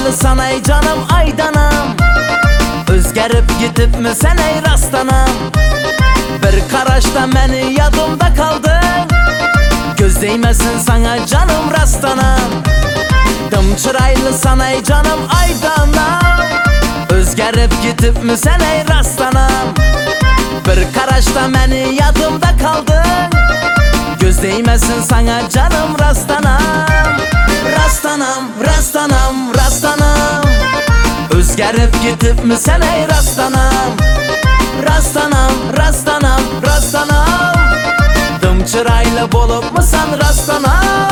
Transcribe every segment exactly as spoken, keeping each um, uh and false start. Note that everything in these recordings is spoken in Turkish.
çıraylısan ey canım aydanam. Özgerip gitipmisən ey rastanam. Bir qaraşda məni yadımda kaldın. Göz değmesin sana canım rastanam. Dım çıraylısan ey canım aydanam. Özgerip gitipmisən ey rastanam. Bir qaraşda məni yadımda kaldın. Göz değmesin sana canım rastanam. Rastanam, rastanam, rastanam. Özgerip gitipmisən ey rastanam. Rastanam, rastanam, rastanam. Dım çıraylı bolupmusan rastanam.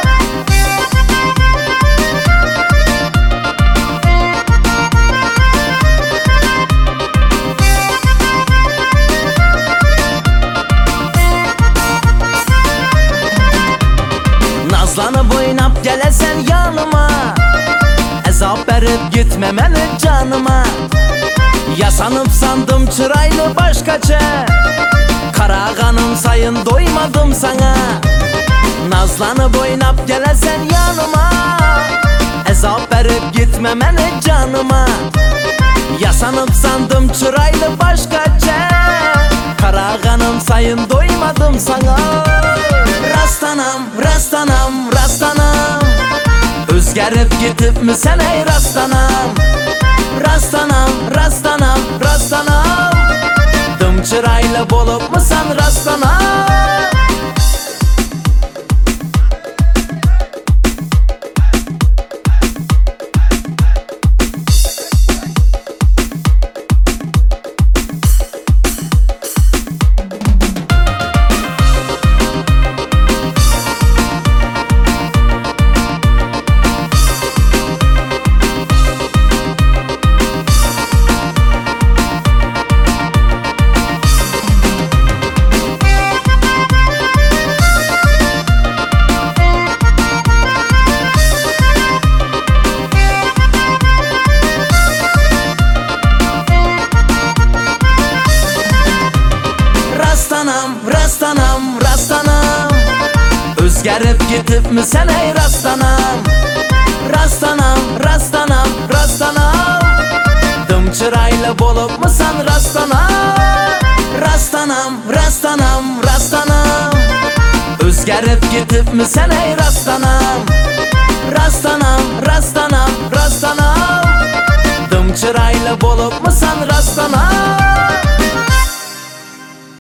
Nazlanıp oynap gelesen yanıma. Ezap verip gitme məni canıma. Yasanıp sandım çıraylı başkaça. Karağanım sayın doymadım sana. Nazlanıp oynap gelesen yanıma. Ezap verip gitme məni canıma. Yasanıp sandım çıraylı başkaça. Karağanım sayın doymadım sana. Rastanam, rastanam, rastanam. Özgerip gitipmisən ey rastanam. Rastanam, rastanam, rastanam. Dım çıraylı bolupmusan rastanam. Rastanam, rastanam, rastanam. Özgerip gitipmisən ey rastanam. Rastanam, rastanam, rastanam. Dım çıraylı bolupmusan rastanam. Rastanam, rastanam, rastanam. Özgerip gitipmisən ey rastanam. Rastanam, rastanam, rastanam. Dım çıraylı bolupmusan rastanam.